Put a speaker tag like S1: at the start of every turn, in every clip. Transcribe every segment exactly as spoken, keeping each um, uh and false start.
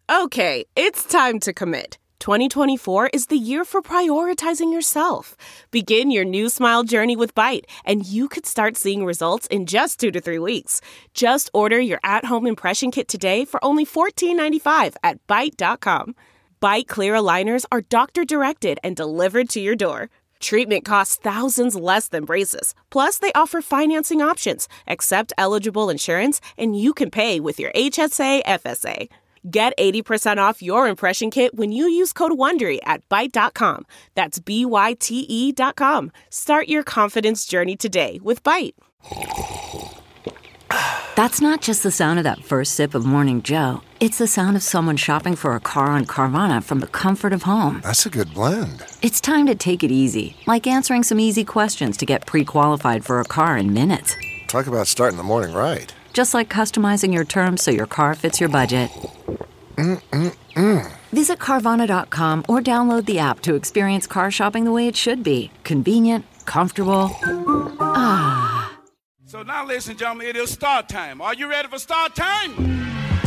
S1: Okay, it's time to commit. twenty twenty-four is the year for prioritizing yourself. Begin your new smile journey with Byte, and you could start seeing results in just two to three weeks. Just order your at-home impression kit today for only fourteen ninety-five at byte dot com. Byte clear aligners are doctor-directed and delivered to your door. Treatment costs thousands less than braces. Plus, they offer financing options, accept eligible insurance, and you can pay with your H S A F S A. Get eighty percent off your impression kit when you use code WONDERY at byte dot com. That's B Y T E dot com. Start your confidence journey today with Byte.
S2: That's not just the sound of that first sip of Morning Joe. It's the sound of someone shopping for a car on Carvana from the comfort of home.
S3: That's a good blend.
S2: It's time to take it easy, like answering some easy questions to get pre-qualified for a car in minutes.
S3: Talk about starting the morning right.
S2: Just like customizing your terms so your car fits your budget.
S3: Mm-mm-mm.
S2: Visit Carvana dot com or download the app to experience car shopping the way it should be. Convenient, comfortable. Ah.
S4: So now, ladies and gentlemen, it is start time. Are you ready for start time?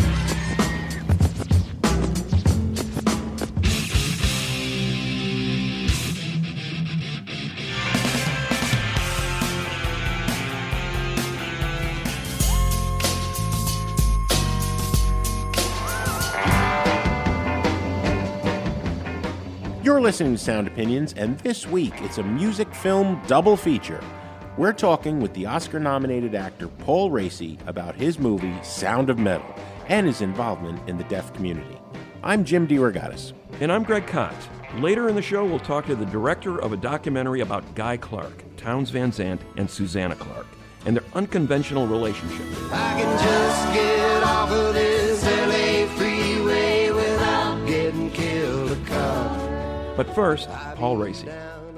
S5: You're listening to Sound Opinions, and this week it's a music film double feature. We're talking with the Oscar-nominated actor Paul Raci about his movie Sound of Metal and his involvement in the deaf community. I'm Jim DeRogatis.
S6: And I'm Greg Kot. Later in the show, we'll talk to the director of a documentary about Guy Clark, Townes Van Zandt, and Susanna Clark, and their unconventional relationship.
S7: I can just get off of this L A freeway without getting killed a cop.
S6: But first, Paul Raci.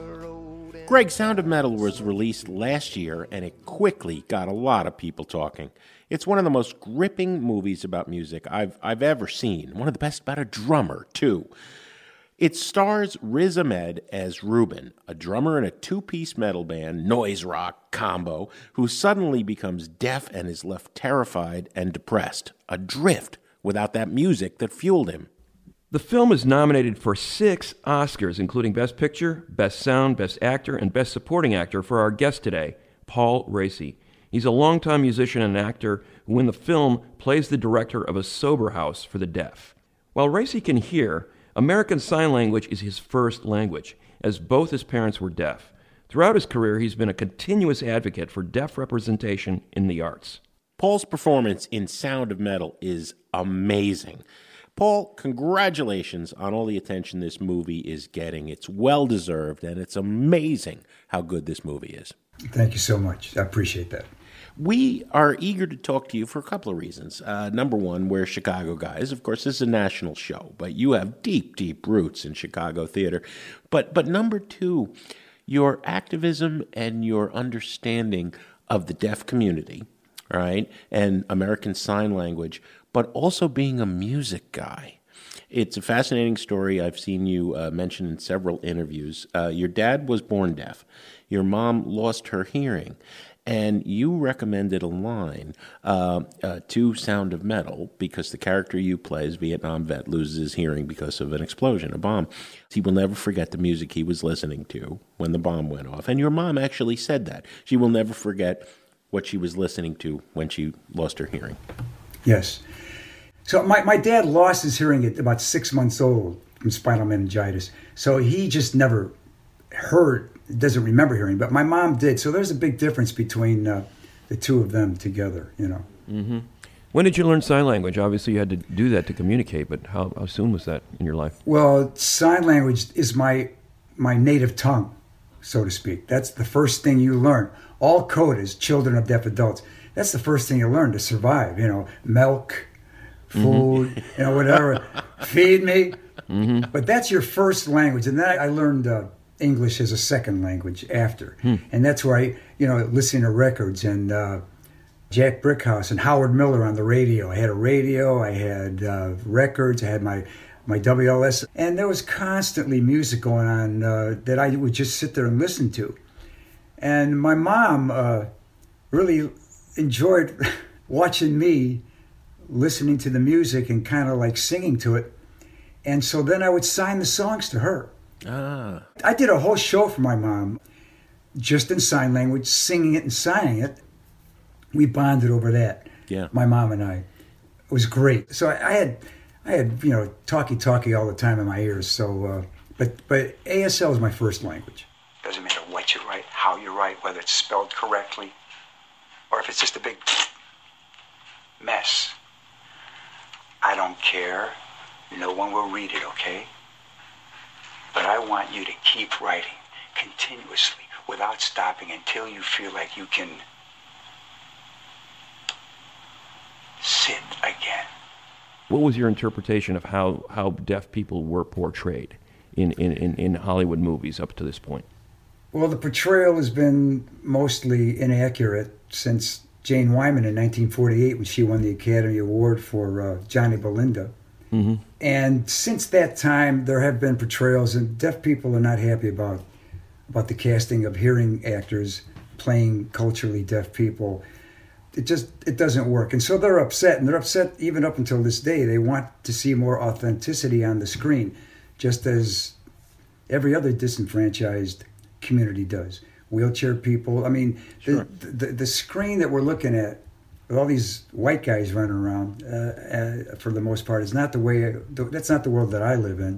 S5: Greg, Sound of Metal was released last year, and it quickly got a lot of people talking. It's one of the most gripping movies about music I've I've ever seen. One of the best about a drummer, too. It stars Riz Ahmed as Ruben, a drummer in a two-piece metal band, noise rock combo, who suddenly becomes deaf and is left terrified and depressed, adrift without that music that fueled him.
S6: The film is nominated for six Oscars, including Best Picture, Best Sound, Best Actor, and Best Supporting Actor for our guest today, Paul Raci. He's a longtime musician and actor who in the film plays the director of a sober house for the deaf. While Raci can hear, American Sign Language is his first language, as both his parents were deaf. Throughout his career, he's been a continuous advocate for deaf representation in the arts.
S5: Paul's performance in Sound of Metal is amazing. Paul, congratulations on all the attention this movie is getting. It's well-deserved, and it's amazing how good this movie is.
S8: Thank you so much. I appreciate that.
S5: We are eager to talk to you for a couple of reasons. Uh, number one, we're Chicago guys. Of course, this is a national show, but you have deep, deep roots in Chicago theater. But, but number two, your activism and your understanding of the deaf community, right, and American Sign Language, but also being a music guy. It's a fascinating story I've seen you uh, mention in several interviews. Uh, your dad was born deaf. Your mom lost her hearing. And you recommended a line uh, uh, to Sound of Metal because the character you play as Vietnam vet loses his hearing because of an explosion, a bomb. He will never forget the music he was listening to when the bomb went off. And your mom actually said that. She will never forget what she was listening to when she lost her hearing.
S8: Yes. So my, my dad lost his hearing at about six months old from spinal meningitis. So he just never heard, doesn't remember hearing, but my mom did. So there's a big difference between uh, the two of them together, you know.
S6: Mm-hmm. When did you learn sign language? Obviously you had to do that to communicate, but how, how soon was that in your life?
S8: Well, sign language is my my native tongue, so to speak. That's the first thing you learn. All code is children of deaf adults. That's the first thing you learn to survive, you know, milk, food, mm-hmm. you know, whatever, feed me.
S6: Mm-hmm.
S8: But that's your first language. And then I learned uh, English as a second language after.
S6: Hmm.
S8: And that's where I, you know, listening to records and uh, Jack Brickhouse and Howard Miller on the radio. I had a radio, I had uh, records, I had my, my W L S. And there was constantly music going on uh, that I would just sit there and listen to. And my mom uh, really enjoyed watching me listening to the music and kind of like singing to it. And so then I would sign the songs to her.
S5: Ah.
S8: I did a whole show for my mom, just in sign language, singing it and signing it. We bonded over that.
S5: Yeah.
S8: My mom and I. It was great. So I, I had, I had you know, talkie talkie all the time in my ears. So, uh, but but A S L is my first language.
S9: Doesn't matter what you write, how you write, whether it's spelled correctly, or if it's just a big mess. I don't care. No one will read it, okay? But I want you to keep writing continuously without stopping until you feel like you can sit again.
S6: What was your interpretation of how, how deaf people were portrayed in, in, in, in Hollywood movies up to this point?
S8: Well, the portrayal has been mostly inaccurate since Jane Wyman in nineteen forty-eight, when she won the Academy Award for uh, Johnny Belinda. Mm-hmm. And since that time, there have been portrayals, and deaf people are not happy about about the casting of hearing actors playing culturally deaf people. It just it doesn't work, and so they're upset, and they're upset even up until this day. They want to see more authenticity on the screen, just as every other disenfranchised community does. Wheelchair people. I mean, sure. the, the the screen that we're looking at with all these white guys running around, uh, uh, for the most part, is not the way. That's not the world that I live in.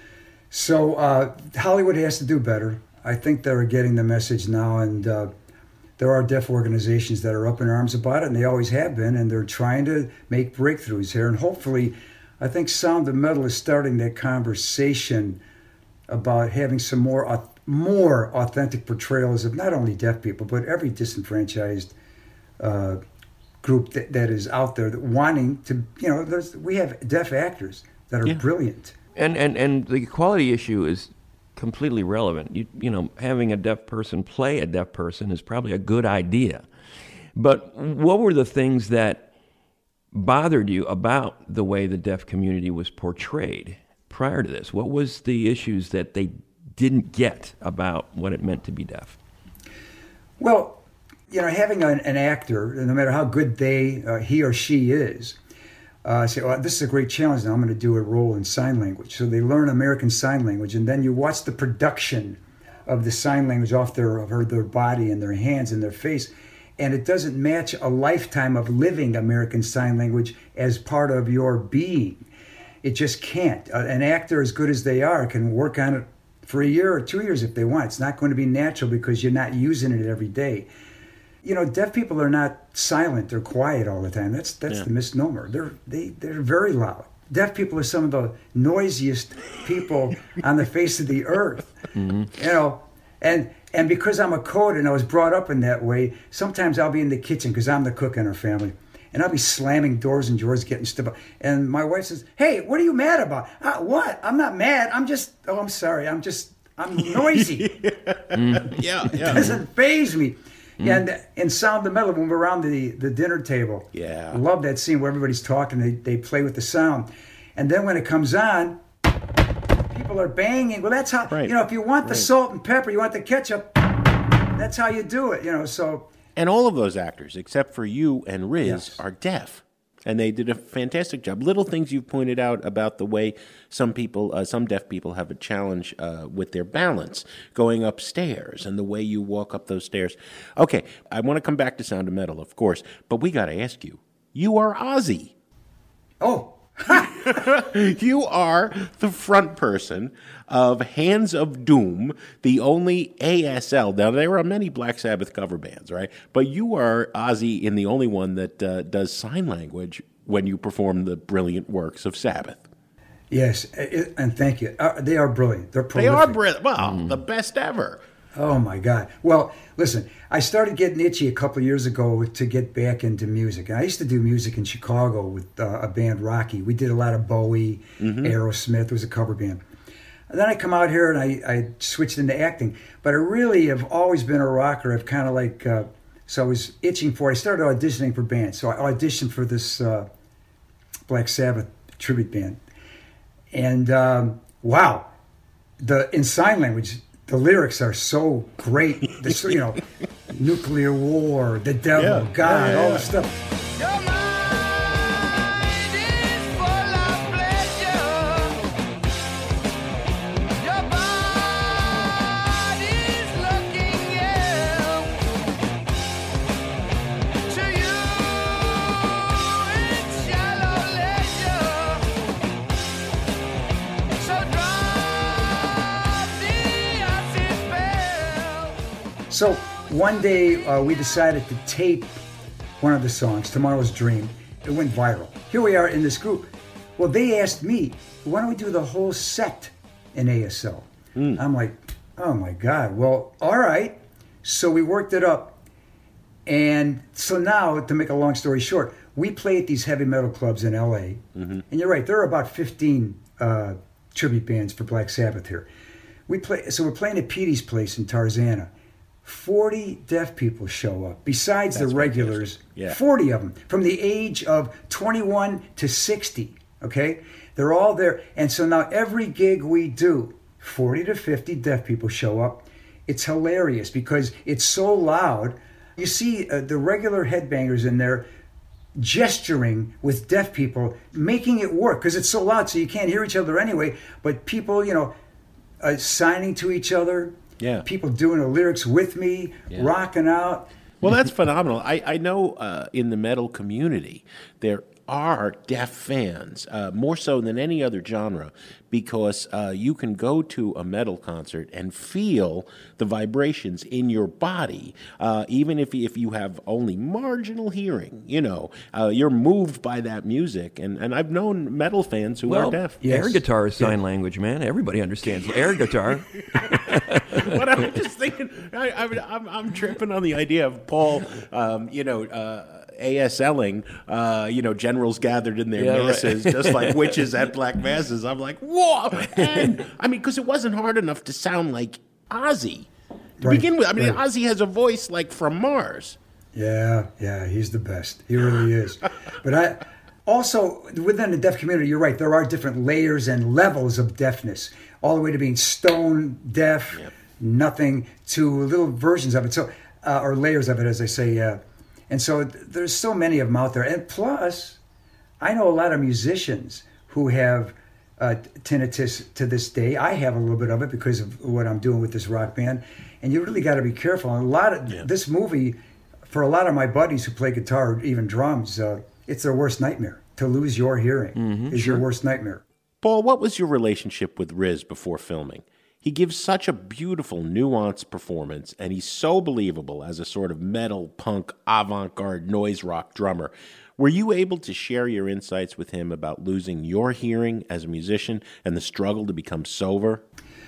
S8: So uh, Hollywood has to do better. I think they're getting the message now, and uh, there are deaf organizations that are up in arms about it, and they always have been, and they're trying to make breakthroughs here. And hopefully, I think Sound of Metal is starting that conversation about having some more more authentic portrayals of not only deaf people, but every disenfranchised uh, group that, that is out there that wanting to, you know, there's, we have deaf actors that are yeah. brilliant.
S6: And, and and the equality issue is completely relevant. You, you know, having a deaf person play a deaf person is probably a good idea. But what were the things that bothered you about the way the deaf community was portrayed prior to this? What was the issues that they didn't get about what it meant to be deaf?
S8: Well, you know, having an, an actor, no matter how good they, uh, he or she is, uh, say, oh, this is a great challenge now, I'm going to do a role in sign language. So they learn American Sign Language, and then you watch the production of the sign language off their, of their body and their hands and their face, and it doesn't match a lifetime of living American Sign Language as part of your being. It just can't. Uh, an actor, as good as they are, can work on it for a year or two years if they want. It's not going to be natural because you're not using it every day. You know, deaf people are not silent or quiet all the time. That's that's yeah. the misnomer. They're they they're very loud. Deaf people are some of the noisiest people on the face of the earth. Mm-hmm. You know, and and because I'm a code and I was brought up in that way, sometimes I'll be in the kitchen because I'm the cook in our family, and I'll be slamming doors and drawers, getting stuff. And my wife says, "Hey, what are you mad about?" Uh, what? I'm not mad. I'm just. Oh, I'm sorry. I'm just. I'm noisy.
S5: mm. Yeah, yeah.
S8: It doesn't faze me. Mm. And in Sound of Metal, when we're around the, the dinner table,
S5: yeah,
S8: I love that scene where everybody's talking. They they play with the sound, and then when it comes on, people are banging. Well, that's how right. you know. If you want the right. salt and pepper, you want the ketchup. That's how you do it. You know. So.
S5: And all of those actors, except for you and Riz,
S8: yes.
S5: are deaf. And they did a fantastic job. Little things you've pointed out about the way some people, uh, some deaf people have a challenge uh, with their balance, going upstairs, and the way you walk up those stairs. Okay, I want to come back to Sound of Metal, of course, but we got to ask you, you are Ozzy.
S8: Oh.
S5: You are the front person of Hands of Doom, the only A S L. Now, there are many Black Sabbath cover bands, right? But you are Ozzy in the only one that uh, does sign language when you perform the brilliant works of Sabbath.
S8: Yes, and thank you. Uh, they are brilliant. They're prolific.
S5: They are brilliant. Well, mm. the best ever.
S8: Oh, my God. Well, listen, I started getting itchy a couple of years ago to get back into music. I used to do music in Chicago with uh, a band, Rocky. We did a lot of Bowie, mm-hmm. Aerosmith. It was a cover band. And then I come out here and I, I switched into acting. But I really have always been a rocker. I've kind of like, uh, so I was itching for, I started auditioning for bands. So I auditioned for this uh, Black Sabbath tribute band. And um, wow, the in sign language, the lyrics are so great. This, you know, nuclear war, the devil, yeah, God, yeah, yeah. all the stuff.
S7: You're mine,
S8: So one day uh, we decided to tape one of the songs, Tomorrow's Dream. It went viral. Here we are in this group. Well, they asked me, why don't we do the whole set in A S L? Mm. I'm like, oh my God. Well, all right. So we worked it up. And so now, to make a long story short, we play at these heavy metal clubs in L A. Mm-hmm. And you're right, there are about fifteen uh, tribute bands for Black Sabbath here. We play, so we're playing at Petey's place in Tarzana. forty deaf people show up, besides That's the regulars, yeah. forty of them, from the age of twenty-one to sixty, okay? They're all there. And so now every gig we do, forty to fifty deaf people show up. It's hilarious because it's so loud. You see uh, the regular headbangers in there gesturing with deaf people, making it work because it's so loud so you can't hear each other anyway. But people, you know, uh, signing to each other. Yeah. People doing the lyrics with me, yeah. rocking out.
S5: Well, that's phenomenal. I, I know uh, in the metal community, there are deaf fans, uh, more so than any other genre, because uh, you can go to a metal concert and feel the vibrations in your body, uh, even if, if you have only marginal hearing. You know, uh, you're moved by that music. And, and I've known metal fans who
S6: well,
S5: are deaf.
S6: Yes. Air guitar is sign yeah. language, man. Everybody understands air guitar.
S5: But I'm just thinking, I, I, I'm, I'm tripping on the idea of Paul, um, you know, uh, ASLing, uh, you know, generals gathered in their yeah, masses, right. just like witches at black masses. I'm like, whoa! And I mean, because it wasn't hard enough to sound like Ozzy to right. begin with. I mean, right. Ozzy has a voice like from Mars.
S8: Yeah, yeah, he's the best. He really is. But I also, within the deaf community, you're right. There are different layers and levels of deafness, all the way to being stone deaf, yep. nothing, to little versions of it. So, uh, or layers of it, as I say. Uh, And so there's so many of them out there. And plus, I know a lot of musicians who have uh, tinnitus to this day. I have a little bit of it because of what I'm doing with this rock band. And you really got to be careful. And a lot of yeah. this movie, for a lot of my buddies who play guitar or even drums, uh, it's their worst nightmare. To lose your hearing mm-hmm, is sure. your worst nightmare.
S5: Paul, what was your relationship with Riz before filming? He gives such a beautiful, nuanced performance, and he's so believable as a sort of metal, punk, avant-garde noise rock drummer. Were you able to share your insights with him about losing your hearing as a musician and the struggle to become sober?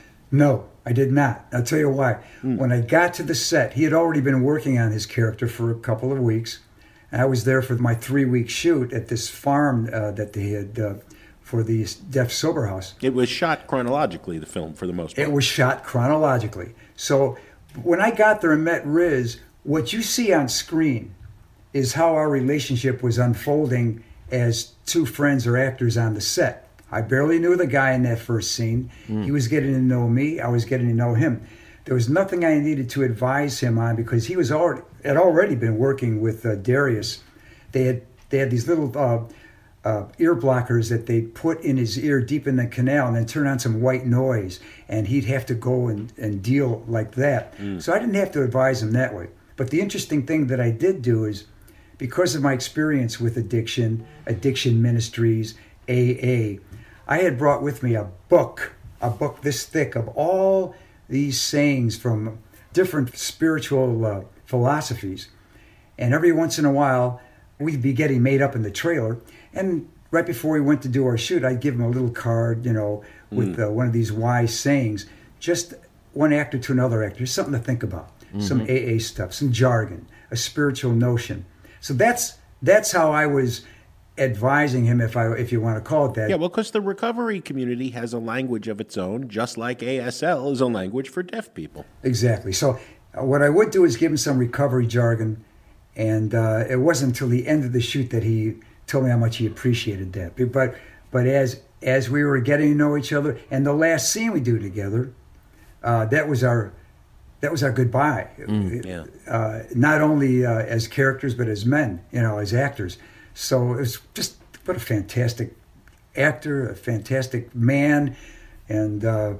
S8: No, I did not. I'll tell you why. Mm. When I got to the set, he had already been working on his character for a couple of weeks. I was there for my three-week shoot at this farm uh, that they had... Uh, for the Deaf Sober House.
S5: It was shot chronologically, the film, for the most part.
S8: It was shot chronologically. So when I got there and met Riz, what you see on screen is how our relationship was unfolding as two friends or actors on the set. I barely knew the guy in that first scene. Mm. He was getting to know me. I was getting to know him. There was nothing I needed to advise him on because he was already had already been working with uh, Darius. They had they had these little... Uh, Uh, ear blockers that they put in his ear deep in the canal and then turn on some white noise, and he'd have to go and, and deal like that. Mm. So I didn't have to advise him that way. But the interesting thing that I did do is, because of my experience with addiction, Addiction Ministries, A A, I had brought with me a book, a book this thick of all these sayings from different spiritual uh, philosophies. And every once in a while, we'd be getting made up in the trailer. And right before we went to do our shoot, I'd give him a little card, you know, with mm. uh, one of these wise sayings. Just one actor to another actor, something to think about. Mm-hmm. Some A A stuff, some jargon, a spiritual notion. So that's that's how I was advising him, if I if you want to call it that.
S5: Yeah, well, because the recovery community has a language of its own, just like A S L is a language for deaf people.
S8: Exactly. So uh, what I would do is give him some recovery jargon, and uh, it wasn't until the end of the shoot that he told me how much he appreciated that. But but as as we were getting to know each other, and the last scene we do together, uh, that was our that was our goodbye. Mm, yeah. Uh, not only uh, as characters, but as men, you know, as actors. So it was just what a fantastic actor, a fantastic man, and uh,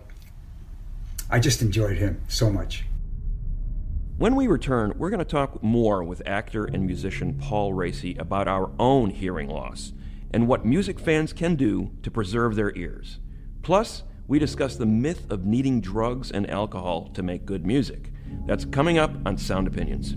S8: I just enjoyed him so much.
S6: When we return, we're going to talk more with actor and musician Paul Raci about our own hearing loss and what music fans can do to preserve their ears. Plus, we discuss the myth of needing drugs and alcohol to make good music. That's coming up on Sound Opinions.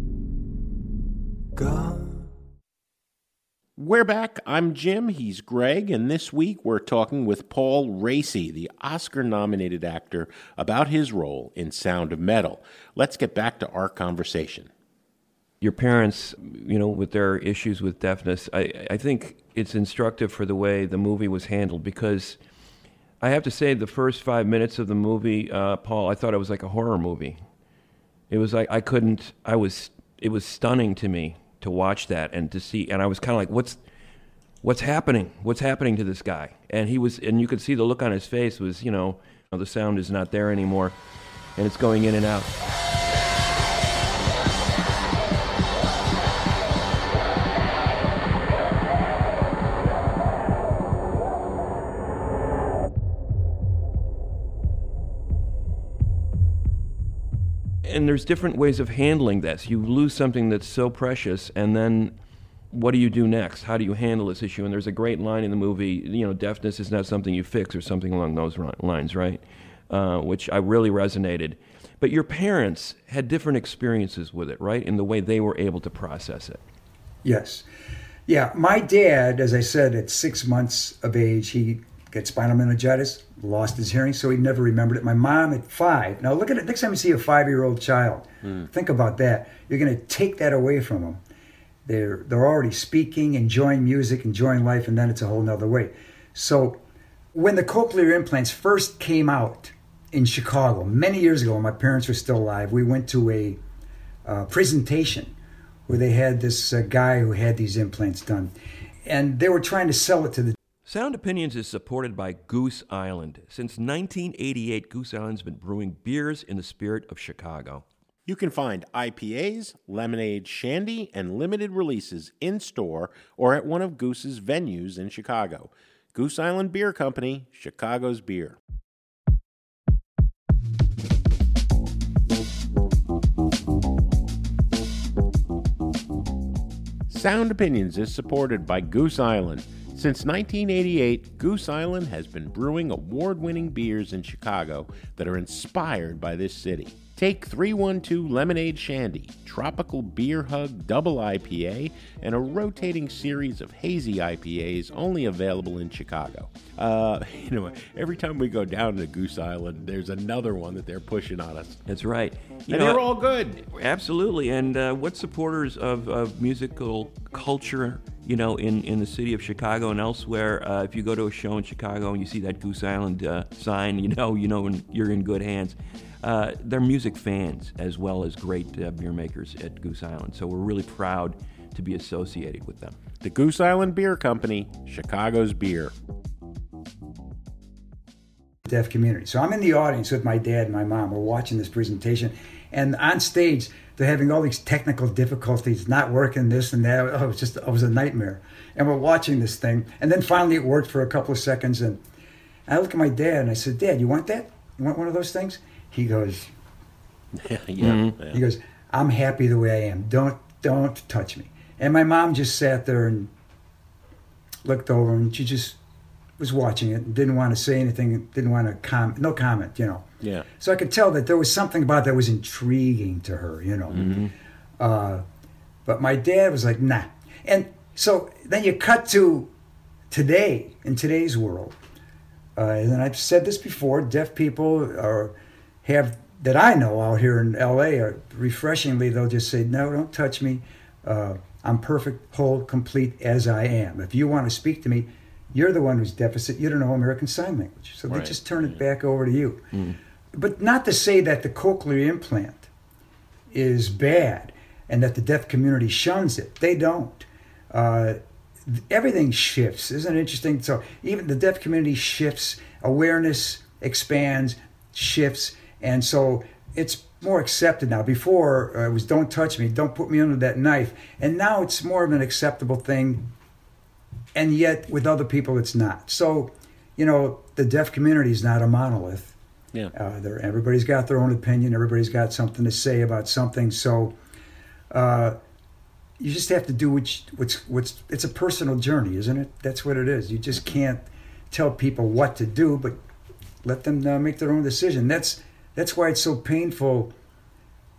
S3: God.
S5: We're back. I'm Jim. He's Greg. And this week we're talking with Paul Raci, the Oscar-nominated actor, about his role in Sound of Metal. Let's get back to our conversation.
S6: Your parents, you know, with their issues with deafness, I, I think it's instructive for the way the movie was handled, because I have to say the first five minutes of the movie, uh, Paul, I thought it was like a horror movie. It was like I couldn't, I was, it was stunning to me to watch that and to see, and I was kind of like, what's, what's happening? What's happening to this guy? And he was, and you could see the look on his face was, you know, the sound is not there anymore, and it's going in and out. And there's different ways of handling this. You lose something that's so precious, and then what do you do next? How do you handle this issue? And there's a great line in the movie, you know, deafness is not something you fix, or something along those lines, right? Uh, which I really resonated. But your parents had different experiences with it, right? In the way they were able to process it.
S8: Yes. Yeah, my dad, as I said, at six months of age, he got spinal meningitis, lost his hearing, so he never remembered it. My mom at five. Now look at it. Next time you see a five-year-old child, mm. think about that. You're going to take that away from them. They're they're already speaking, enjoying music, enjoying life, and then it's a whole nother way. So when the cochlear implants first came out in Chicago many years ago, when my parents were still alive, we went to a uh, presentation where they had this uh, guy who had these implants done, and they were trying to sell it to the
S6: Sound Opinions is supported by Goose Island. Since nineteen eighty-eight, Goose Island's been brewing beers in the spirit of Chicago.
S5: You can find I P As, lemonade, shandy, and limited releases in-store or at one of Goose's venues in Chicago. Goose Island Beer Company, Chicago's beer. Sound Opinions is supported by Goose Island. Since nineteen eighty-eight, Goose Island has been brewing award-winning beers in Chicago that are inspired by this city. Take three one two Lemonade Shandy, Tropical Beer Hug Double I P A, and a rotating series of hazy I P As only available in Chicago. Uh, you know, every time we go down to Goose Island, there's another one that they're pushing on us.
S6: That's right. You
S5: and
S6: know,
S5: they're all good.
S6: Absolutely. And uh, what supporters of, of musical culture, you know, in, in the city of Chicago and elsewhere, uh, if you go to a show in Chicago and you see that Goose Island uh, sign, you know, you know you're in good hands. Uh, they're music fans as well as great uh, beer makers at Goose Island. So we're really proud to be associated with them.
S5: The Goose Island Beer Company, Chicago's beer.
S8: Deaf community. So I'm in the audience with my dad and my mom. We're watching this presentation, and on stage they're having all these technical difficulties, not working this and that. Oh, it was just it was a nightmare. And we're watching this thing, and then finally it worked for a couple of seconds. And I look at my dad and I said, "Dad, you want that? You want one of those things?" He goes,
S5: yeah,
S8: mm-hmm. yeah. He goes, "I'm happy the way I am. Don't don't touch me." And my mom just sat there and looked over, and she just was watching it and didn't want to say anything, didn't want to comment, no comment, you know.
S5: Yeah.
S8: So I could tell that there was something about that was intriguing to her, you know.
S6: Mm-hmm.
S8: Uh, but my dad was like, nah. And so then you cut to today, in today's world. Uh, and I've said this before, deaf people are have, that I know out here in L A, are refreshingly, they'll just say, no, don't touch me. Uh, I'm perfect, whole, complete as I am. If you want to speak to me, you're the one who's deficit. You don't know American Sign Language. So
S5: right.
S8: they just turn it back over to you.
S6: Mm.
S8: But not to say that the cochlear implant is bad and that the deaf community shuns it. They don't. Uh, everything shifts. Isn't it interesting? So even the deaf community shifts. Awareness expands, shifts. And so it's more accepted now. Before, uh, it was don't touch me, don't put me under that knife. And now it's more of an acceptable thing. And yet, with other people, it's not. So, you know, the deaf community is not a monolith.
S5: Yeah.
S8: Uh, everybody's got their own opinion. Everybody's got something to say about something. So, uh, you just have to do what's what's what's. It's a personal journey, isn't it? That's what it is. You just can't tell people what to do, but let them uh, make their own decision. That's that's why it's so painful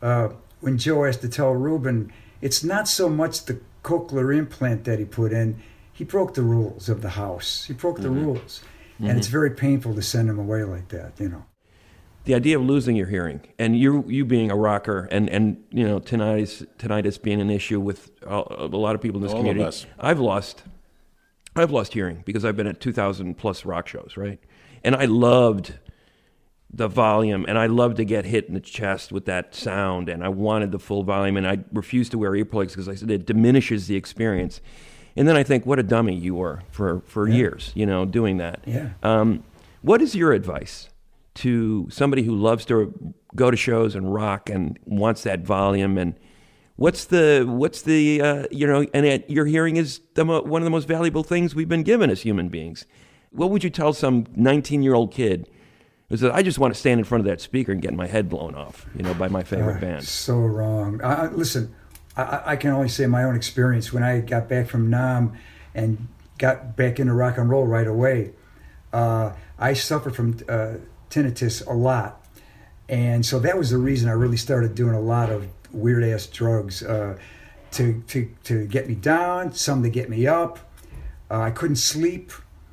S8: uh, when Joe has to tell Ruben, it's not so much the cochlear implant that he put in, he broke the rules of the house. He broke the
S6: Mm-hmm.
S8: rules.
S6: Mm-hmm.
S8: And it's very painful to send him away like that, you know.
S6: The idea of losing your hearing, and you you being a rocker, and, and you know, tinnitus, tinnitus being an issue with a, a lot of people in this
S5: All
S6: community.
S5: of us.
S6: I've lost, I've lost hearing because I've been at two thousand plus rock shows, right? And I loved the volume, and I loved to get hit in the chest with that sound, and I wanted the full volume, and I refused to wear earplugs because I said it diminishes the experience. And then I think, what a dummy you were for, for
S8: Yeah.
S6: years, you know, doing that.
S8: Yeah.
S6: Um, what is your advice to somebody who loves to go to shows and rock and wants that volume? And what's the what's the uh, you know? And it, your hearing is the mo- one of the most valuable things we've been given as human beings. What would you tell some nineteen-year-old kid who says, "I just want to stand in front of that speaker and get my head blown off," you know, by my favorite
S8: Uh,
S6: band?
S8: So wrong. I, I- listen, I, I can only say my own experience. When I got back from Nam and got back into rock and roll right away, uh, I suffered from uh, tinnitus a lot. And so that was the reason I really started doing a lot of weird-ass drugs uh, to, to, to get me down, some to get me up. Uh, I couldn't sleep.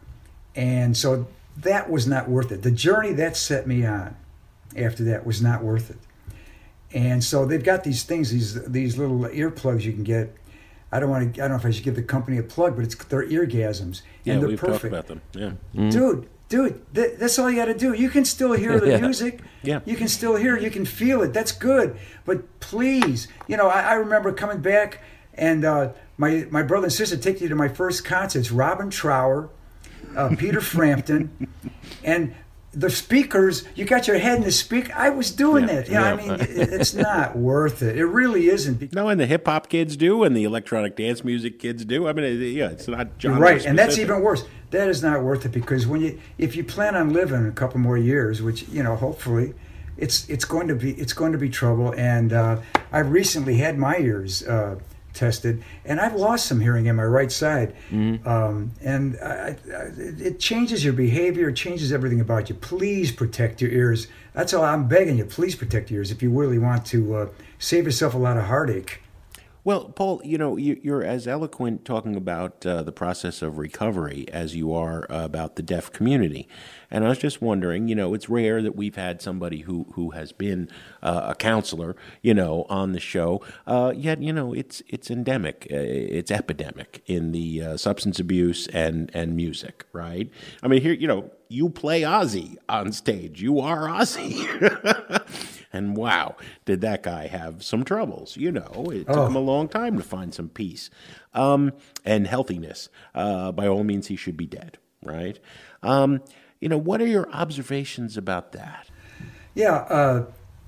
S8: And so that was not worth it. The journey that set me on after that was not worth it. And so they've got these things, these these little earplugs you can get. I don't want to. I don't know if I should give the company a plug, but it's they're eargasms,
S5: Yeah,
S8: and they're
S5: we've
S8: perfect.
S5: talked about them. Yeah.
S8: Dude, dude, th- that's all you got to do. You can still hear the
S6: Yeah.
S8: music.
S5: Yeah.
S8: You can still hear it. You can feel it. That's good. But please, you know, I, I remember coming back, and uh, my my brother and sister take you to my first concerts. Robin Trower, uh, Peter Frampton, and the speakers. You got your head in the speaker. I was doing
S5: Yeah,
S8: it. You know, I
S5: yeah.
S8: mean, it, it's not worth it. It really isn't.
S5: No, and the hip hop kids do, and the electronic dance music kids do. I mean, it- yeah, it's not genre
S8: Right, and that's
S5: specific.
S8: even worse. That is not worth it because when you, if you plan on living a couple more years, which you know, hopefully, it's it's going to be it's going to be trouble. And uh, I've recently had my ears uh, tested, and I've lost some hearing in my right side,
S6: Mm-hmm.
S8: um, and I, I, it it changes your behavior, it changes everything about you. Please protect your ears. That's all I'm begging you. Please protect your ears if you really want to uh, save yourself a lot of heartache.
S5: Well, Paul, you know, you, you're as eloquent talking about uh, the process of recovery as you are uh, about the deaf community. And I was just wondering, you know, it's rare that we've had somebody who, who has been uh, a counselor, you know, on the show. Uh, yet, you know, it's it's endemic, uh, it's epidemic in the uh, substance abuse and, and music, right? I mean, here, you know, you play Ozzy on stage. You are Ozzy. And wow, did that guy have some troubles. You know, it took
S8: Oh.
S5: him a long time to find some peace um, and healthiness. Uh, by all means, he should be dead, right? Um, you know, what are your observations about that?
S8: Yeah, uh,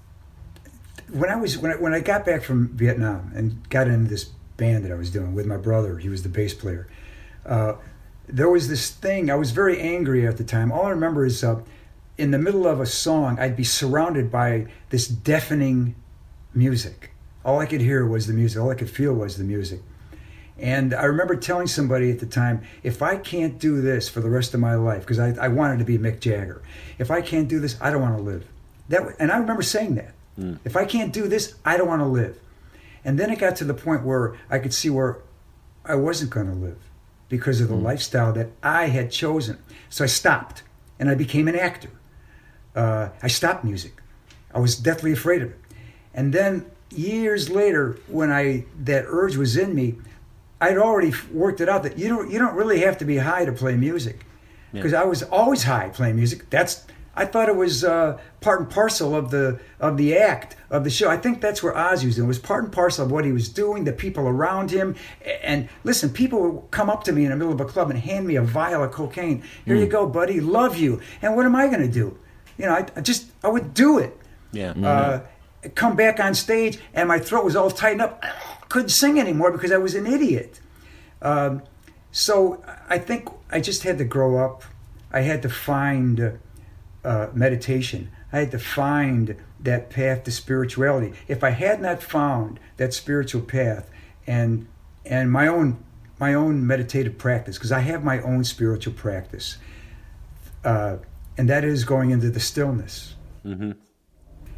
S8: when I was when I, when I got back from Vietnam and got into this band that I was doing with my brother, he was the bass player. Uh, there was this thing. I was very angry at the time. All I remember is uh, in the middle of a song, I'd be surrounded by this deafening music. All I could hear was the music. All I could feel was the music. And I remember telling somebody at the time, if I can't do this for the rest of my life, because I, I wanted to be Mick Jagger, if I can't do this, I don't want to live. That, and I remember saying that. Mm. If I can't do this, I don't want to live. And then it got to the point where I could see where I wasn't going to live because of the mm. lifestyle that I had chosen. So I stopped, and I became an actor. Uh, I stopped music. I was deathly afraid of it. And then years later, when I that urge was in me, I'd already worked it out that you don't you don't really have to be high to play music, because yeah. I was always high playing music. That's I thought it was uh, part and parcel of the of the act of the show. I think that's where Ozzy was doing. It was part and parcel of what he was doing, the people around him. And listen, people would come up to me in the middle of a club and hand me a vial of cocaine. Here mm. you go, buddy. Love you. And what am I going to do? You know, I, I just I would do it.
S5: Yeah.
S8: Mm-hmm. Uh, come back on stage and my throat was all tightened up. I couldn't sing anymore because I was an idiot. Um, so I think I just had to grow up. I had to find uh, meditation. I had to find that path to spirituality. If I had not found that spiritual path and and my own my own meditative practice, because I have my own spiritual practice, uh, and that is going into the stillness.
S5: Mm-hmm.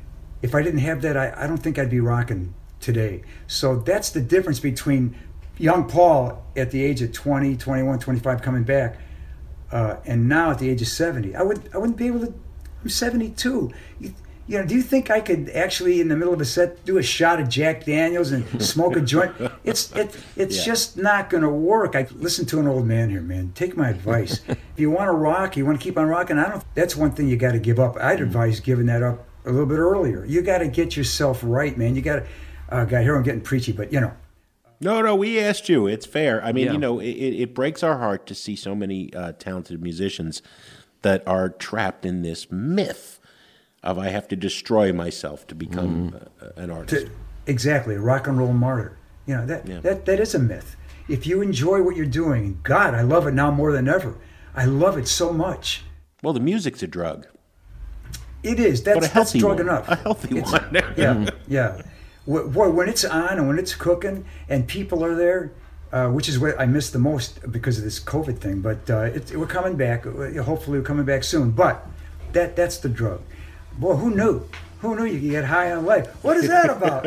S8: if I didn't have that, I, I don't think I'd be rocking today. So that's the difference between young Paul at the age of twenty, twenty-one, twenty-five coming back, uh, and now at the age of seventy. I, would, I wouldn't be able to, I'm seventy-two. You, you know, do you think I could actually, in the middle of a set, do a shot of Jack Daniels and smoke a joint? It's it, it's yeah. just not going to work. I listen to an old man here, man. Take my advice. If you want to rock, you want to keep on rocking, I don't. That's one thing you got to give up. I'd advise giving that up a little bit earlier. You got to get yourself right, man. You got to, uh, God, here I'm getting preachy, but, you know.
S5: No, no, we asked you. It's fair. I mean,
S6: Yeah.
S5: you know, it, it breaks our heart to see so many uh, talented musicians that are trapped in this myth of I have to destroy myself to become mm. uh, an artist.
S8: To, exactly, a rock and roll martyr. You know, that,
S5: yeah.
S8: that that is a myth. If you enjoy what you're doing, God, I love it now more than ever. I love it so much.
S5: Well, the music's a drug.
S8: It is. That's,
S5: but a healthy
S8: that's drug
S5: one.
S8: enough.
S5: A healthy
S8: it's,
S5: one.
S8: yeah, yeah. Boy, when it's on and when it's cooking and people are there, uh, which is what I miss the most because of this COVID thing, but uh, it, we're coming back. Hopefully we're coming back soon. But that that's the drug. Boy, who knew? Who knew you could get high on life? What is that about?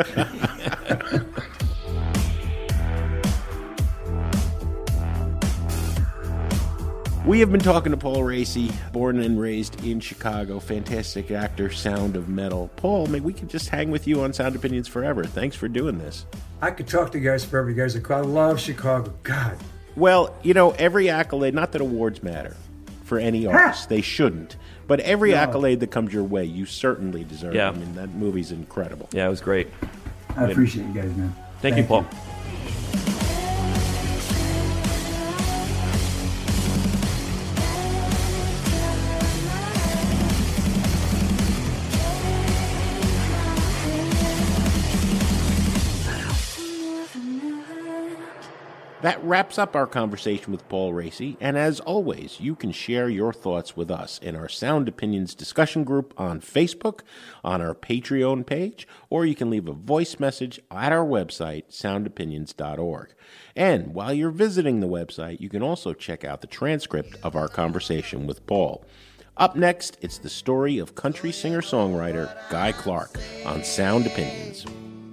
S5: We have been talking to Paul Raci, born and raised in Chicago, fantastic actor, Sound of Metal. Paul, maybe we could just hang with you on Sound Opinions forever. Thanks for doing this.
S8: I could talk to you guys forever. You guys are cool. I love Chicago. God.
S5: Well, you know, every accolade, not that awards matter for any artist. They shouldn't. But every no. accolade that comes your way, you certainly deserve.
S6: Yeah.
S5: I mean, that movie's incredible.
S6: Yeah, it was great.
S8: I appreciate you guys, man.
S6: Thank, Thank you, Paul.
S8: You.
S5: That wraps up our conversation with Paul Raci, and as always, you can share your thoughts with us in our Sound Opinions discussion group on Facebook, on our Patreon page, or you can leave a voice message at our website, sound opinions dot org. And while you're visiting the website, you can also check out the transcript of our conversation with Paul. Up next, it's the story of country singer-songwriter Guy Clark on Sound Opinions.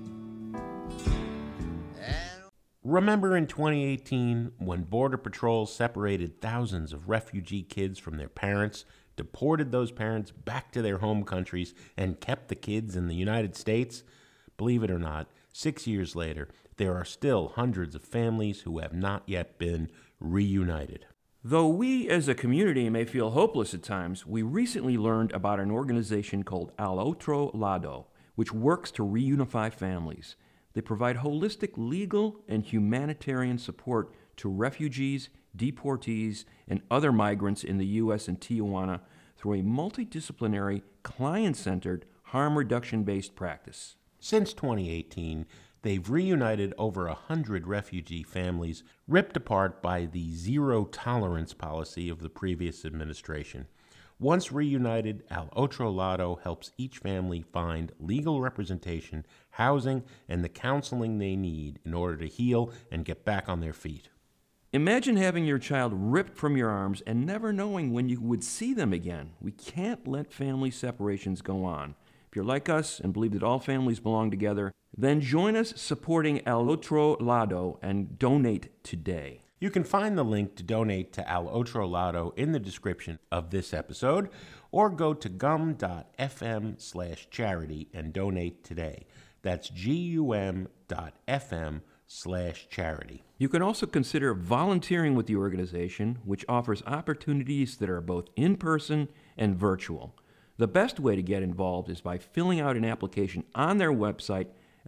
S5: Remember in twenty eighteen when Border Patrol separated thousands of refugee kids from their parents, deported those parents back to their home countries, and kept the kids in the United States? Believe it or not, six years later, there are still hundreds of families who have not yet been reunited.
S6: Though we as a community may feel hopeless at times, we recently learned about an organization called Al Otro Lado, which works to reunify families. They provide holistic legal and humanitarian support to refugees, deportees, and other migrants in the U S and Tijuana through a multidisciplinary, client-centered, harm reduction-based practice.
S5: Since twenty eighteen, they've reunited over a hundred refugee families ripped apart by the zero-tolerance policy of the previous administration. Once reunited, Al Otro Lado helps each family find legal representation, housing, and the counseling they need in order to heal and get back on their feet.
S6: Imagine having your child ripped from your arms and never knowing when you would see them again. We can't let family separations go on. If you're like us and believe that all families belong together, then join us supporting Al Otro Lado and donate today.
S5: You can find the link to donate to Al Otro Lado in the description of this episode, or go to gum.fm slash charity and donate today. That's gum.fm slash charity.
S6: You can also consider volunteering with the organization, which offers opportunities that are both in-person and virtual. The best way to get involved is by filling out an application on their website,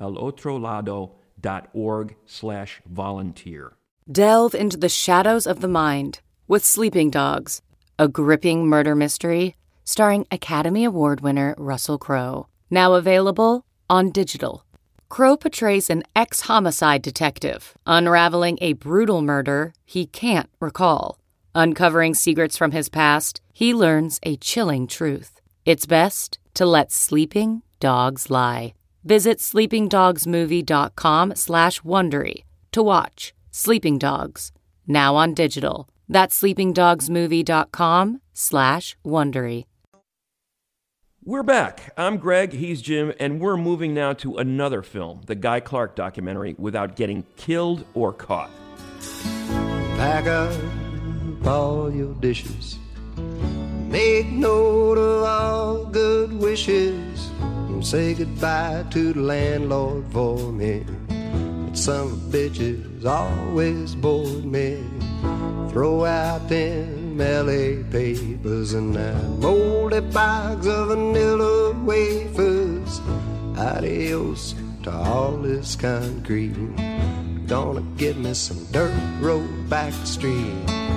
S6: elotrolado.org slash volunteer.
S10: Delve into the shadows of the mind with Sleeping Dogs, a gripping murder mystery starring Academy Award winner Russell Crowe. Now available on digital. Crowe portrays an ex-homicide detective unraveling a brutal murder he can't recall. Uncovering secrets from his past, he learns a chilling truth. It's best to let sleeping dogs lie. Visit sleepingdogsmovie.com slash Wondery to watch Sleeping Dogs, now on digital. That's sleepingdogsmovie.com slash Wondery.
S6: We're back. I'm Greg, he's Jim, and we're moving now to another film, the Guy Clark documentary, Without Getting Killed or Caught.
S7: Pack up all your dishes. Make note of all good wishes. And say goodbye to the landlord for me. But some bitches always bored me. Throw out them L A papers and that moldy box of vanilla wafers. Adios to all this concrete. Gonna get me some dirt road back the street.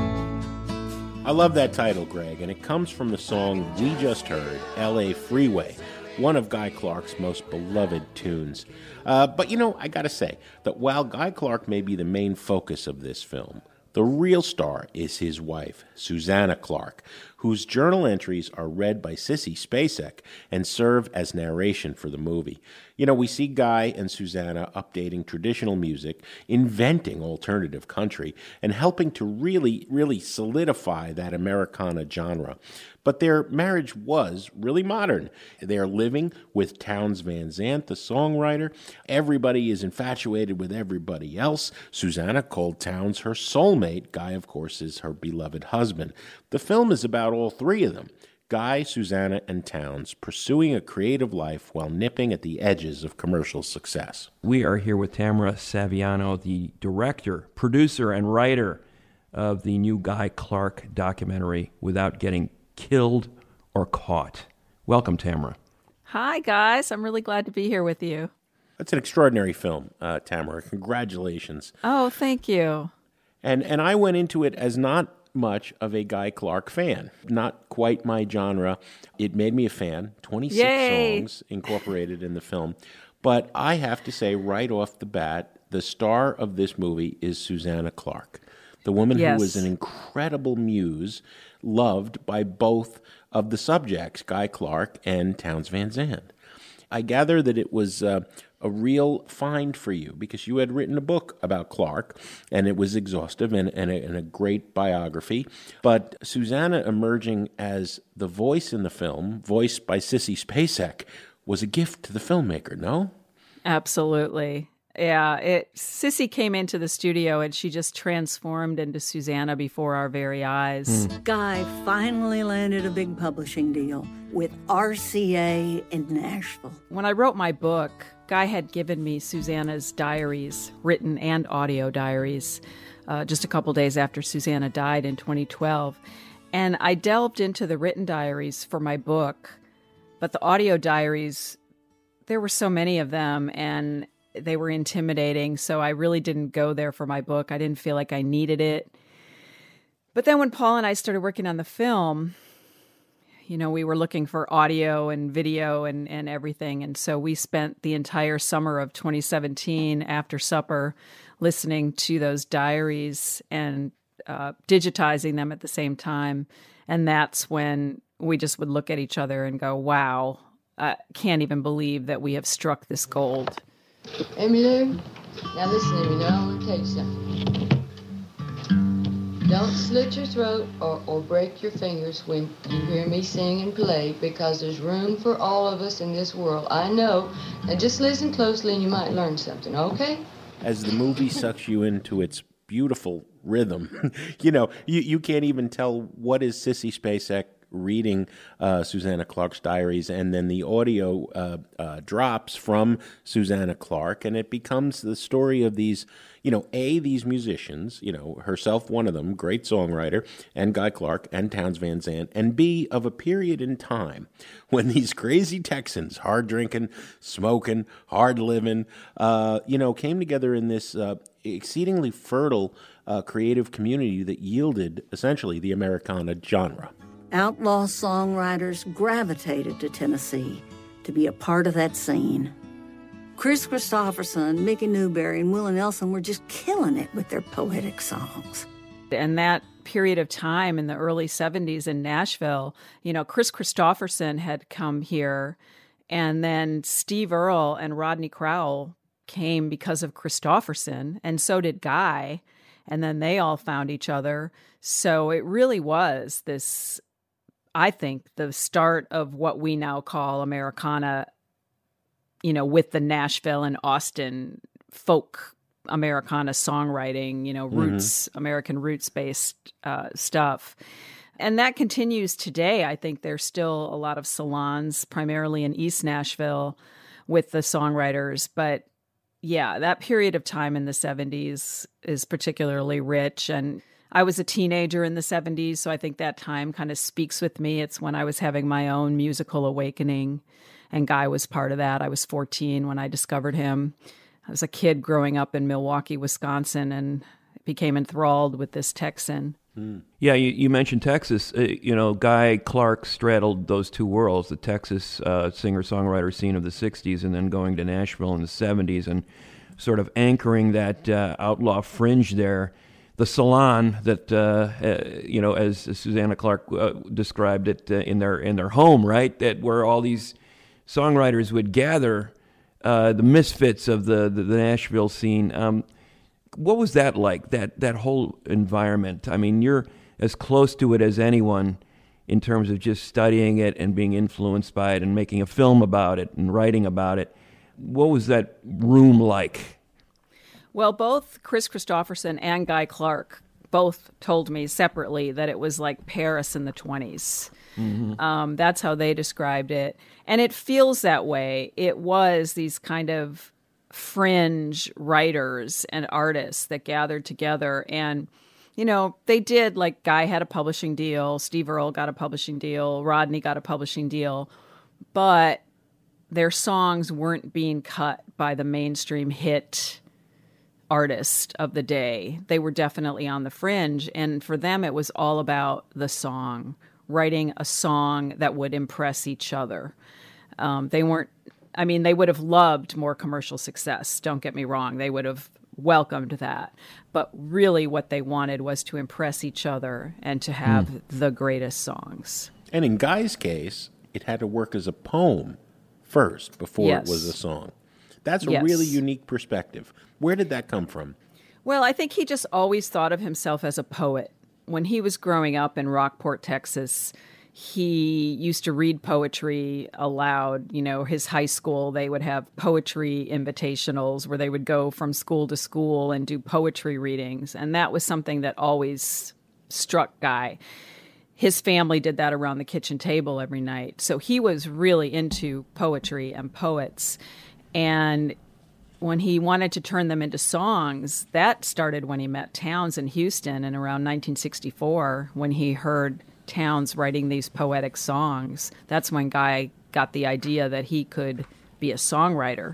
S5: I love that title, Greg, and it comes from the song we just heard, L A Freeway, one of Guy Clark's most beloved tunes. Uh, but, you know, I gotta say that while Guy Clark may be the main focus of this film, the real star is his wife, Susanna Clark, whose journal entries are read by Sissy Spacek and serve as narration for the movie. You know, we see Guy and Susanna updating traditional music, inventing alternative country, and helping to really, really solidify that Americana genre. But their marriage was really modern. They are living with Townes Van Zandt, the songwriter. Everybody is infatuated with everybody else. Susanna called Townes her soulmate. Guy, of course, is her beloved husband. The film is about all three of them, Guy, Susanna, and Townes, pursuing a creative life while nipping at the edges of commercial success.
S6: We are here with Tamara Saviano, the director, producer, and writer of the new Guy Clark documentary, Without Getting Killed or Caught. Welcome, Tamara.
S11: Hi, guys. I'm really glad to be here with you.
S5: That's an extraordinary film, uh, Tamara. Congratulations.
S11: Oh, thank you.
S5: And and I went into it as not much of a Guy Clark fan. Not quite my genre. It made me a fan. twenty-six
S11: Yay.
S5: songs incorporated in the film. But I have to say right off the bat, the star of this movie is Susanna Clark, the woman
S11: Yes.
S5: who was an incredible muse, loved by both of the subjects, Guy Clark and Townes Van Zandt. I gather that it was uh, a real find for you because you had written a book about Clark, and it was exhaustive and, and, a, and a great biography. But Susanna emerging as the voice in the film, voiced by Sissy Spacek, was a gift to the filmmaker, no?
S11: Absolutely. Yeah, it. Sissy came into the studio and she just transformed into Susanna before our very eyes.
S12: Guy finally landed a big publishing deal with R C A in Nashville.
S11: When I wrote my book, Guy had given me Susanna's diaries, written and audio diaries, uh, just a couple days after Susanna died in twenty twelve. And I delved into the written diaries for my book, but the audio diaries, there were so many of them, and they were intimidating, so I really didn't go there for my book. I didn't feel like I needed it. But then when Paul and I started working on the film, you know, we were looking for audio and video and, and everything. And so we spent the entire summer of twenty seventeen after supper listening to those diaries and uh, digitizing them at the same time. And that's when we just would look at each other and go, wow, I can't even believe that we have struck this gold.
S13: Emmylou, now listen to me, now I want to tell you something. Don't slit your throat or, or break your fingers when you hear me sing and play, because there's room for all of us in this world. I know. Now just listen closely and you might learn something, okay?
S5: As the movie sucks you into its beautiful rhythm, you know, you, you can't even tell what is Sissy Spacek reading uh, Susanna Clark's diaries, and then the audio uh, uh, drops from Susanna Clark, and it becomes the story of these, you know, A, these musicians, you know, herself one of them, great songwriter, and Guy Clark and Townes Van Zandt, and B, of a period in time when these crazy Texans, hard drinking, smoking, hard living, uh, you know, came together in this uh, exceedingly fertile uh, creative community that yielded essentially the Americana genre.
S12: Outlaw songwriters gravitated to Tennessee to be a part of that scene. Chris Christopherson, Mickey Newberry, and Willie Nelson were just killing it with their poetic songs.
S11: And that period of time in the early seventies in Nashville, you know, Chris Christopherson had come here, and then Steve Earle and Rodney Crowell came because of Christopherson, and so did Guy, and then they all found each other. So it really was this I think, the start of what we now call Americana, you know, with the Nashville and Austin folk Americana songwriting, you know, roots, mm-hmm. American roots-based uh, stuff. And that continues today. I think there's still a lot of salons, primarily in East Nashville, with the songwriters. But yeah, that period of time in the seventies is particularly rich. And I was a teenager in the seventies, so I think that time kind of speaks with me. It's when I was having my own musical awakening, and Guy was part of that. I was fourteen when I discovered him. I was a kid growing up in Milwaukee, Wisconsin, and became enthralled with this Texan.
S6: Mm. Yeah, you, you mentioned Texas. Uh, you know, Guy Clark straddled those two worlds, the Texas uh, singer-songwriter scene of the sixties and then going to Nashville in the seventies and sort of anchoring that uh, outlaw fringe there. The salon that, uh, uh, you know, as Susanna Clark uh, described it uh, in their in their home, right, that where all these songwriters would gather, uh, the misfits of the, the, the Nashville scene. Um, what was that like, that, that whole environment? I mean, you're as close to it as anyone in terms of just studying it and being influenced by it and making a film about it and writing about it. What was that room like?
S11: Well, both Kris Kristofferson and Guy Clark both told me separately that it was like Paris in the twenties. Mm-hmm. Um, that's how they described it. And it feels that way. It was these kind of fringe writers and artists that gathered together. And, you know, they did, like, Guy had a publishing deal, Steve Earle got a publishing deal, Rodney got a publishing deal, but their songs weren't being cut by the mainstream hit artist of the day. They were definitely on the fringe. And for them, it was all about the song, writing a song that would impress each other. Um, they weren't, I mean, they would have loved more commercial success. Don't get me wrong. They would have welcomed that. But really what they wanted was to impress each other and to have mm. the greatest songs.
S5: And in Guy's case, it had to work as a poem first before
S11: yes.
S5: it was a song. That's a
S11: yes.
S5: really unique perspective. Where did that come from?
S11: Well, I think he just always thought of himself as a poet. When he was growing up in Rockport, Texas, he used to read poetry aloud. You know, his high school, they would have poetry invitationals where they would go from school to school and do poetry readings. And that was something that always struck Guy. His family did that around the kitchen table every night. So he was really into poetry and poets. And when he wanted to turn them into songs, that started when he met Townes in Houston in around nineteen sixty-four, when he heard Townes writing these poetic songs. That's when Guy got the idea that he could be a songwriter.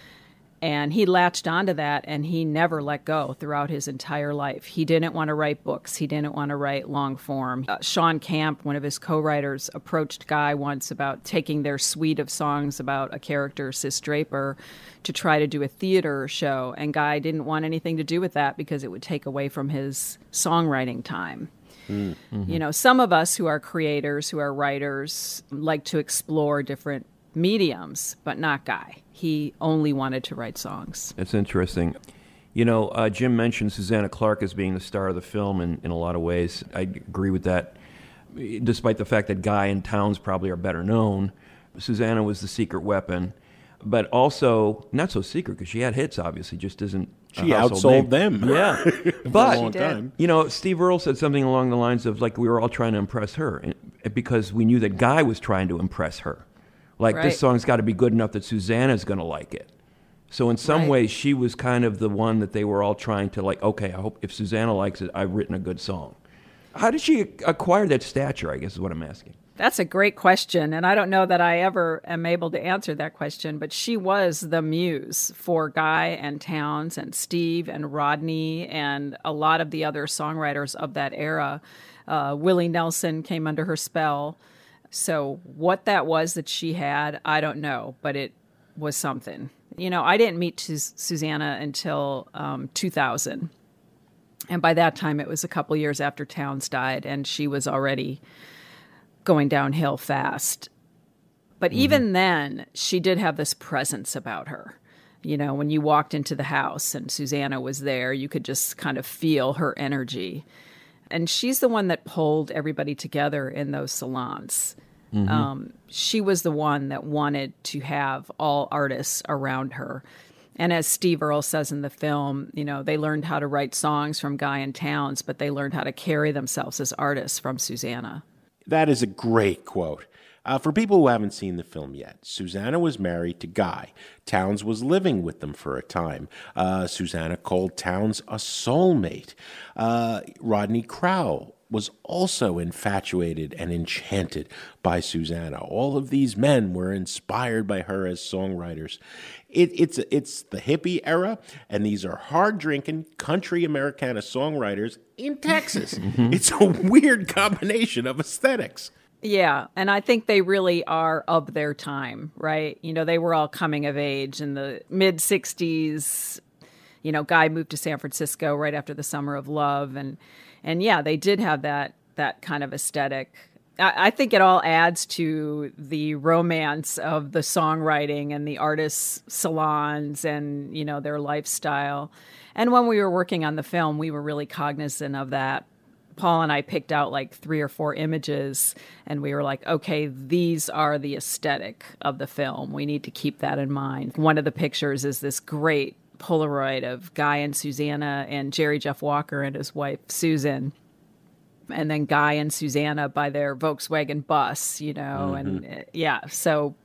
S11: And he latched onto that, and he never let go throughout his entire life. He didn't want to write books. He didn't want to write long form. Uh, Sean Camp, one of his co-writers, approached Guy once about taking their suite of songs about a character, Sis Draper, to try to do a theater show. And Guy didn't want anything to do with that because it would take away from his songwriting time. Mm-hmm. You know, some of us who are creators, who are writers, like to explore different mediums, but not Guy. He only wanted to write songs.
S6: That's interesting. You know, uh, Jim mentioned Susanna Clark as being the star of the film in, in a lot of ways. I agree with that, despite the fact that Guy and Townes probably are better known. Susanna was the secret weapon, but also not so secret because she had hits, obviously, just isn't
S5: She outsold
S6: name.
S5: them.
S6: Yeah.
S5: For
S6: but,
S5: a long time.
S6: You know, Steve Earle said something along the lines of, like, we were all trying to impress her because we knew that Guy was trying to impress her. Like,
S11: right.
S6: This song's got to be good enough that Susanna's going to like it. So in some
S11: right.
S6: ways, she was kind of the one that they were all trying to, like, okay, I hope if Susanna likes it, I've written a good song. How did she acquire that stature, I guess is what I'm asking.
S11: That's a great question, and I don't know that I ever am able to answer that question, but she was the muse for Guy and Townes and Steve and Rodney and a lot of the other songwriters of that era. Uh, Willie Nelson came under her spell. So what that was that she had, I don't know, but it was something. You know, I didn't meet Sus- Susanna until um, two thousand. And by that time, it was a couple years after Townes died, and she was already going downhill fast. But mm-hmm. even then, she did have this presence about her. You know, when you walked into the house and Susanna was there, you could just kind of feel her energy. And she's the one that pulled everybody together in those salons. Mm-hmm. Um, she was the one that wanted to have all artists around her. And as Steve Earle says in the film, you know, they learned how to write songs from Guy and Townes, but they learned how to carry themselves as artists from Susanna.
S5: That is a great quote. Uh, for people who haven't seen the film yet, Susanna was married to Guy. Townes was living with them for a time. Uh, Susanna called Townes a soulmate. Uh, Rodney Crowell was also infatuated and enchanted by Susanna. All of these men were inspired by her as songwriters. It, it's it's the hippie era, and these are hard-drinking country Americana songwriters in Texas. Mm-hmm. It's a weird combination of aesthetics.
S11: Yeah, and I think they really are of their time, right? You know, they were all coming of age in the mid-sixties. You know, Guy moved to San Francisco right after the Summer of Love, and and yeah, they did have that that kind of aesthetic. I, I think it all adds to the romance of the songwriting and the artists' salons and, you know, their lifestyle. And when we were working on the film, we were really cognizant of that. Paul and I picked out like three or four images, and we were like, okay, these are the aesthetic of the film. We need to keep that in mind. One of the pictures is this great Polaroid of Guy and Susanna and Jerry Jeff Walker and his wife, Susan. And then Guy and Susanna by their Volkswagen bus, you know, mm-hmm. and uh, yeah. So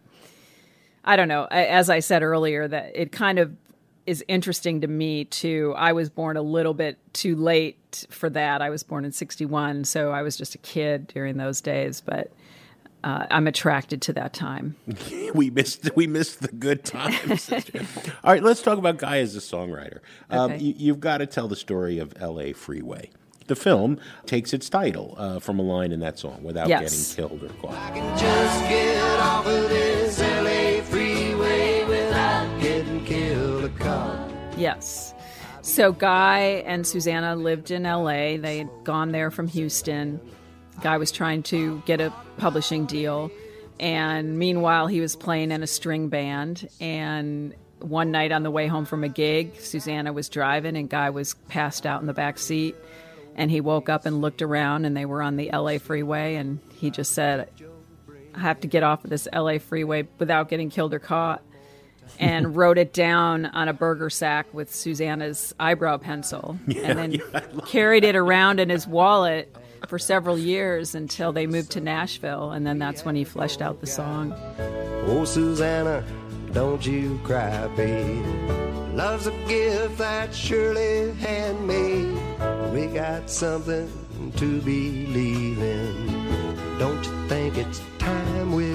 S11: I don't know. As I said earlier, that it kind of is interesting to me too. I was born a little bit too late for that. I was born in sixty-one, so I was just a kid during those days, but uh, I'm attracted to that time.
S5: we missed we missed the good times. All right, let's talk about Guy as a songwriter. Um,
S11: Okay.
S5: you, you've got to tell the story of L A Freeway. The film takes its title uh, from a line in that song, without
S11: Yes.
S5: getting killed or caught.
S7: I can just get off of this L A freeway without getting killed or caught.
S11: Yes. So Guy and Susanna lived in L A. They had gone there from Houston. Guy was trying to get a publishing deal. And meanwhile, he was playing in a string band. And one night on the way home from a gig, Susanna was driving and Guy was passed out in the back seat. And he woke up and looked around, and they were on the L A freeway. And he just said, I have to get off of this L A freeway without getting killed or caught. And wrote it down on a burger sack with Susanna's eyebrow pencil.
S5: Yeah,
S11: and then
S5: yeah,
S11: carried it around in his wallet for several years until they moved to Nashville. And then that's when he fleshed out the song.
S7: Oh, Susanna, don't you cry, babe. Love's a gift that's surely handmade. We got something to believe in. Don't you think it's time we're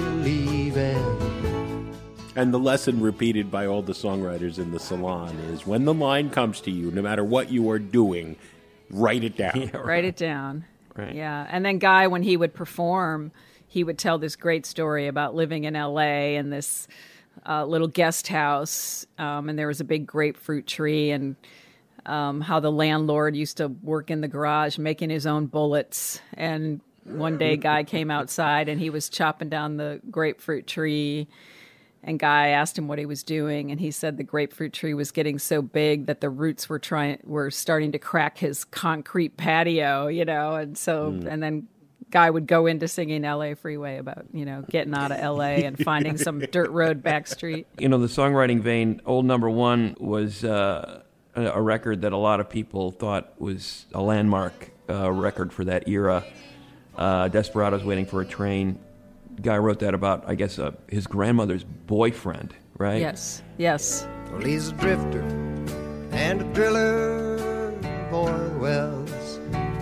S7: leaving?
S5: And the lesson repeated by all the songwriters in the salon is when the line comes to you, no matter what you are doing, write it down.
S6: Yeah, right.
S11: Write it down.
S6: Right.
S11: Yeah. And then Guy, when he would perform, he would tell this great story about living in L A and this uh, little guest house. Um, and there was a big grapefruit tree, and um, how the landlord used to work in the garage making his own bullets. And one day Guy came outside and he was chopping down the grapefruit tree. And Guy asked him what he was doing, and he said the grapefruit tree was getting so big that the roots were trying were starting to crack his concrete patio, you know. And so, mm. and then Guy would go into singing L A Freeway about, you know, getting out of L A and finding some dirt road back street.
S6: You know, the songwriting vein, Old Number One was uh, a, a record that a lot of people thought was a landmark uh, record for that era. Uh, Desperado's Waiting for a Train. Guy wrote that about, I guess, uh, his grandmother's boyfriend, right?
S11: Yes, yes.
S7: Well, he's a drifter and a driller of oil wells,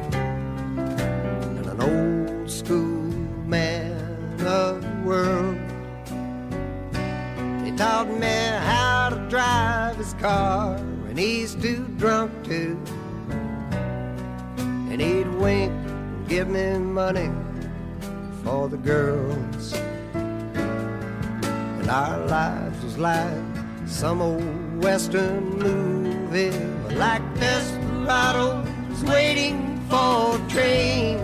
S7: and an old school man of the world. He taught me how to drive his car when he's too drunk to, and he'd wink and give me money for the girls. And our lives was like some old western movie, like Desperados waiting for a train,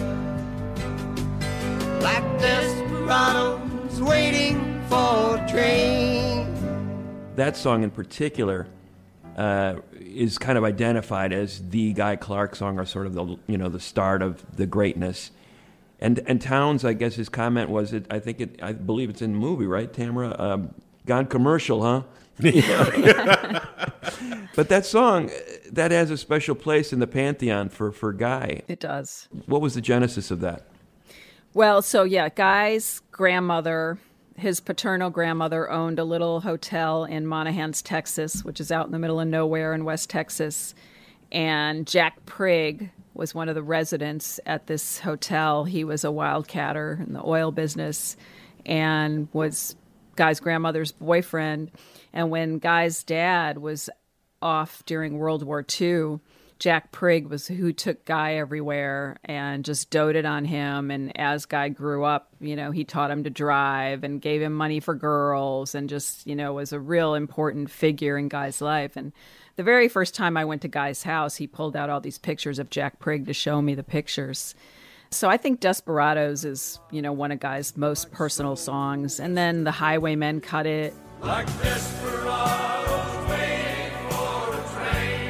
S7: like Desperados waiting for a train.
S6: That song in particular uh, is kind of identified as the Guy Clark song, or sort of the you know the start of the greatness. And and Townes, I guess his comment was, it, I think it, I believe it's in the movie, right, Tamara? Um, gone commercial, huh? But that song, that has a special place in the pantheon for, for Guy.
S11: It does.
S6: What was the genesis of that?
S11: Well, so yeah, Guy's grandmother, his paternal grandmother, owned a little hotel in Monahans, Texas, which is out in the middle of nowhere in West Texas. And Jack Prigg was one of the residents at this hotel. He was a wildcatter in the oil business and was Guy's grandmother's boyfriend. And when Guy's dad was off during World War Two, Jack Prigg was who took Guy everywhere and just doted on him. And as Guy grew up, you know, he taught him to drive and gave him money for girls and just, you know, was a real important figure in Guy's life. And the very first time I went to Guy's house, he pulled out all these pictures of Jack Prigg to show me the pictures. So I think Desperados is, you know, one of Guy's most personal songs. And then the Highwaymen cut it.
S14: Like desperados waiting for a train.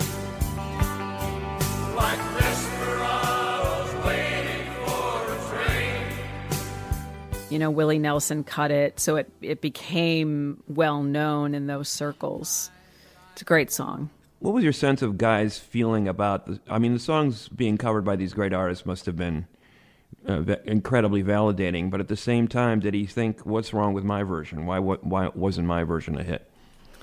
S14: Like desperados waiting for a train.
S11: You know, Willie Nelson cut it, so it, it became well known in those circles. It's a great song.
S6: What was your sense of Guy's feeling about the, I mean, the songs being covered by these great artists must have been uh, v- incredibly validating, but at the same time, did he think, what's wrong with my version? Why, what, why wasn't my version a hit?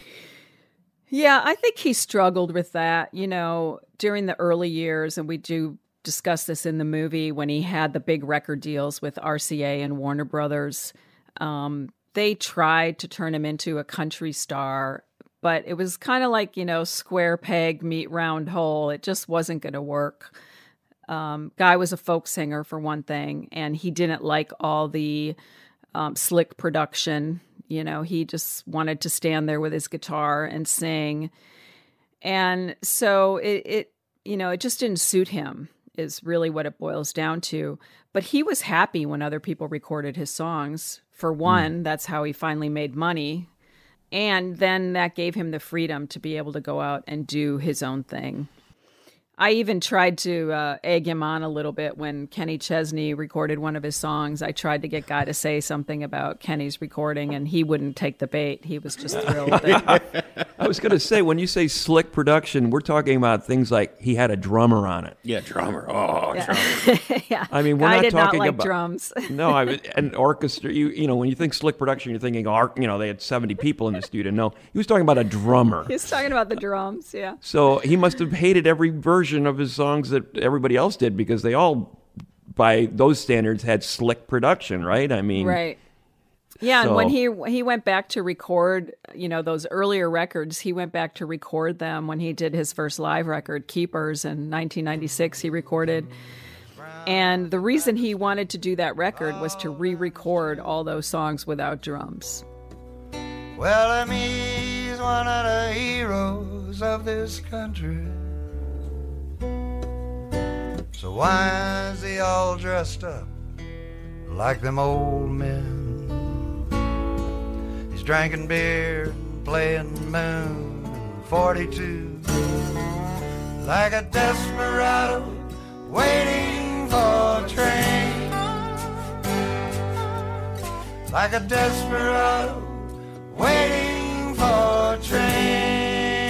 S11: Yeah, I think he struggled with that, you know, during the early years, and we do discuss this in the movie, when he had the big record deals with R C A and Warner Brothers. Um, they tried to turn him into a country star, but it was kind of like, you know, square peg meet round hole. It just wasn't going to work. Um, Guy was a folk singer, for one thing, and he didn't like all the um, slick production. You know, he just wanted to stand there with his guitar and sing. And so it, it, you know, it just didn't suit him, is really what it boils down to. But he was happy when other people recorded his songs. For one, mm. that's how he finally made money. And then that gave him the freedom to be able to go out and do his own thing. I even tried to uh, egg him on a little bit when Kenny Chesney recorded one of his songs. I tried to get Guy to say something about Kenny's recording, and he wouldn't take the bait. He was just thrilled. That...
S6: I was going to say, when you say slick production, we're talking about things like he had a drummer on it.
S5: Yeah, drummer. Oh,
S11: yeah.
S5: drummer.
S11: yeah.
S6: I mean, we're
S11: Guy
S6: not
S11: did
S6: talking
S11: not like
S6: about
S11: drums.
S6: No, I an orchestra. You you know, when you think slick production, you're thinking, you know, they had seventy people in the studio. No, he was talking about a drummer.
S11: He was talking about the drums. Yeah.
S6: So he must have hated every version of his songs that everybody else did, because they all, by those standards, had slick production, right? I mean,
S11: right. Yeah,
S6: so.
S11: And when he he went back to record, you know, those earlier records, he went back to record them when he did his first live record, Keepers, in nineteen ninety-six. He recorded, and the reason he wanted to do that record was to re-record all those songs without drums.
S7: Well, he's one of the heroes of this country. So why is he all dressed up like them old men? He's drinking beer and playing moon forty-two, like a desperado waiting for a train, like a desperado waiting for a train.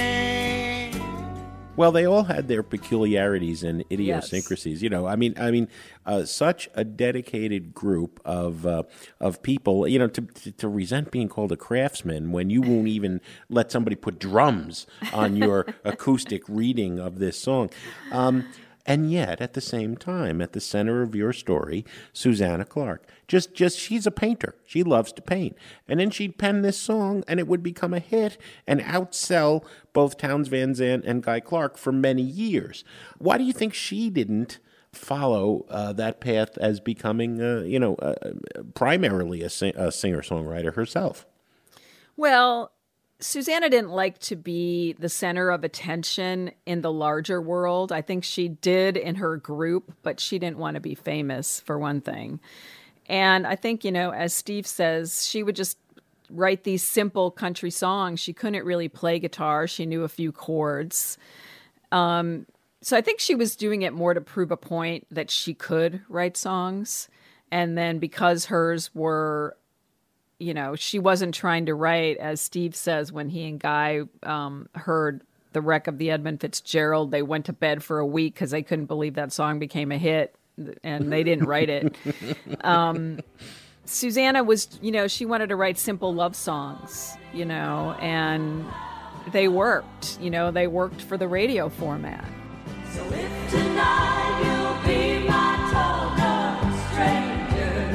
S5: Well, they all had their peculiarities and idiosyncrasies. Yes. You know, I mean, I mean, uh, such a dedicated group of uh, of people. You know, to, to to resent being called a craftsman when you won't even let somebody put drums on your acoustic reading of this song. Um, And yet, at the same time, at the center of your story, Susanna Clark. Just, just she's a painter. She loves to paint. And then she'd pen this song, and it would become a hit and outsell both Townes Van Zandt and Guy Clark for many years. Why do you think she didn't follow uh, that path as becoming, uh, you know, uh, primarily a, sing- a singer-songwriter herself?
S11: Well, Susanna didn't like to be the center of attention in the larger world. I think she did in her group, but she didn't want to be famous, for one thing. And I think, you know, as Steve says, she would just write these simple country songs. She couldn't really play guitar. She knew a few chords. Um, so I think she was doing it more to prove a point that she could write songs. And then because hers were, you know, she wasn't trying to write, as Steve says, when he and Guy um, heard The Wreck of the Edmund Fitzgerald, they went to bed for a week because they couldn't believe that song became a hit, and they didn't write it. Um, Susanna was, you know, she wanted to write simple love songs, you know, and they worked, you know, they worked for the radio format.
S14: So if tonight you'll be my total stranger,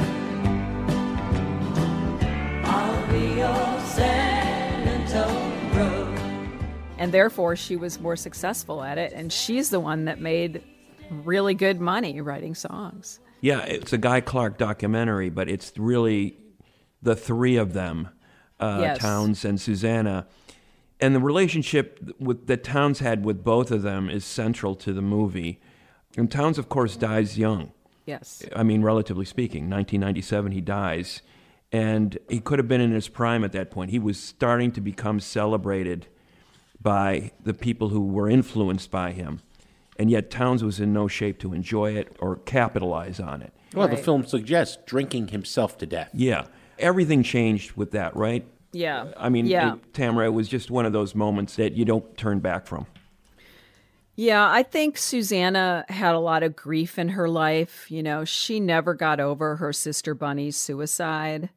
S14: I'll be your San Antonio.
S11: And therefore, she was more successful at it, and she's the one that made really good money writing songs.
S6: Yeah, it's a Guy Clark documentary, but it's really the three of them, uh,
S11: Yes.
S6: Townes and Susanna. And the relationship with, that Townes had with both of them is central to the movie. And Townes, of course, dies young.
S11: Yes.
S6: I mean, relatively speaking, nineteen ninety-seven, he dies. And he could have been in his prime at that point. He was starting to become celebrated by the people who were influenced by him. And yet Townes was in no shape to enjoy it or capitalize on it.
S5: Well, the film suggests drinking himself to death.
S6: Yeah. Everything changed with that, right?
S11: Yeah.
S6: I mean,
S11: yeah.
S6: it, Tamara, it was just one of those moments that you don't turn back from.
S11: Yeah, I think Susanna had a lot of grief in her life. You know, she never got over her sister Bunny's suicide.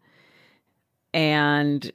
S11: And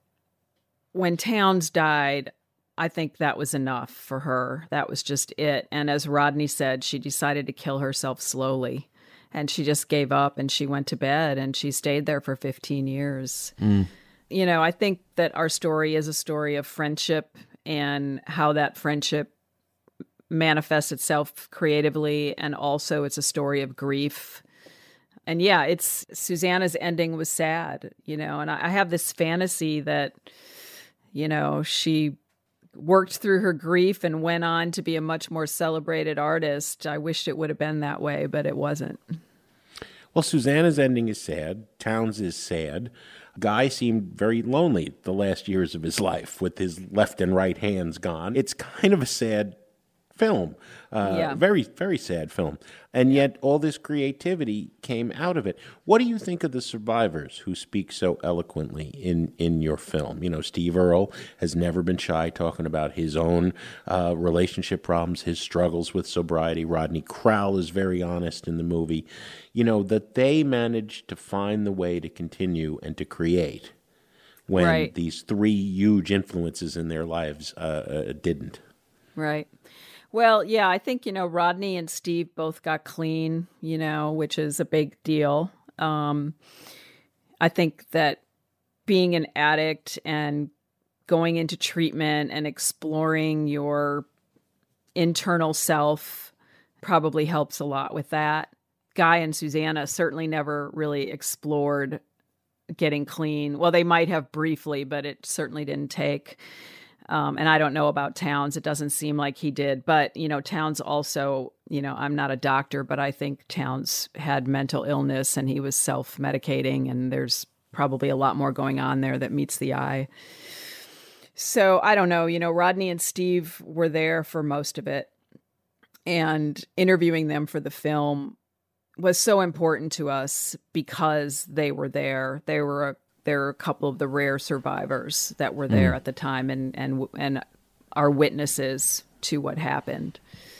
S11: when Townes died, I think that was enough for her. That was just it. And as Rodney said, she decided to kill herself slowly. And she just gave up and she went to bed and she stayed there for fifteen years.
S6: Mm.
S11: You know, I think that our story is a story of friendship and how that friendship manifests itself creatively. And also it's a story of grief. And yeah, it's Susanna's ending was sad, you know, and I, I have this fantasy that, you know, she worked through her grief and went on to be a much more celebrated artist. I wished it would have been that way, but it wasn't.
S5: Well, Susanna's ending is sad. Townes is sad. Guy seemed very lonely the last years of his life with his left and right hands gone. It's kind of a sad film. Uh,
S11: Yeah.
S5: Very, very sad film. And yet all this creativity came out of it. What do you think of the survivors who speak so eloquently in, in your film? You know, Steve Earle has never been shy talking about his own uh, relationship problems, his struggles with sobriety. Rodney Crowell is very honest in the movie. You know, that they managed to find the way to continue and to create when
S11: Right.
S5: these three huge influences in their lives uh, uh, didn't.
S11: Right. Well, yeah, I think, you know, Rodney and Steve both got clean, you know, which is a big deal. Um, I think that being an addict and going into treatment and exploring your internal self probably helps a lot with that. Guy and Susanna certainly never really explored getting clean. Well, they might have briefly, but it certainly didn't take. Um, and I don't know about Townes. It doesn't seem like he did. But, you know, Townes also, you know, I'm not a doctor, but I think Townes had mental illness and he was self-medicating. And there's probably a lot more going on there that meets the eye. So I don't know. You know, Rodney and Steve were there for most of it. And interviewing them for the film was so important to us because they were there. They were a There are a couple of the rare survivors that were there
S5: Mm.
S11: at the time and, and and are witnesses to what happened.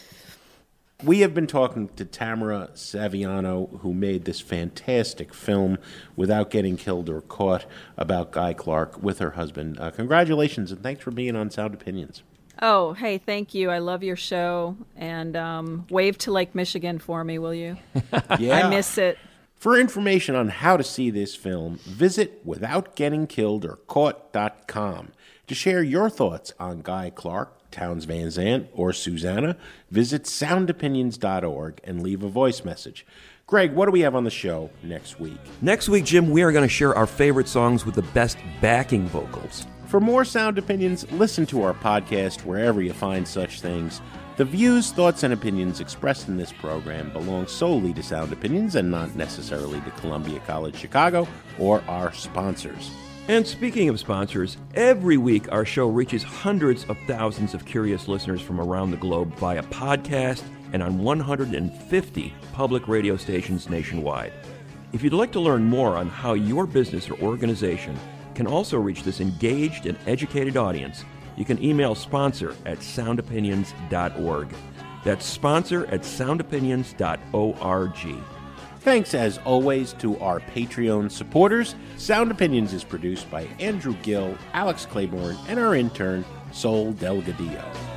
S5: We have been talking to Tamara Saviano, who made this fantastic film, Without Getting Killed or Caught, about Guy Clark with her husband. Uh, congratulations, and thanks for being on Sound Opinions.
S11: Oh, hey, thank you. I love your show. And um, wave to Lake Michigan for me, will you?
S5: Yeah.
S11: I miss it.
S5: For information on how to see this film, visit without getting killed or caught dot com. To share your thoughts on Guy Clark, Townes Van Zandt, or Susanna, visit sound opinions dot org and leave a voice message. Greg, what do we have on the show next week?
S6: Next week, Jim, we are going to share our favorite songs with the best backing vocals.
S5: For more Sound Opinions, listen to our podcast wherever you find such things. The views, thoughts, and opinions expressed in this program belong solely to Sound Opinions and not necessarily to Columbia College Chicago or our sponsors.
S6: And speaking of sponsors, every week our show reaches hundreds of thousands of curious listeners from around the globe via podcast and on one hundred fifty public radio stations nationwide. If you'd like to learn more on how your business or organization can also reach this engaged and educated audience, you can email sponsor at sound opinions dot org. That's sponsor at sound opinions dot org.
S5: Thanks, as always, to our Patreon supporters. Sound Opinions is produced by Andrew Gill, Alex Claiborne, and our intern, Sol Delgadillo.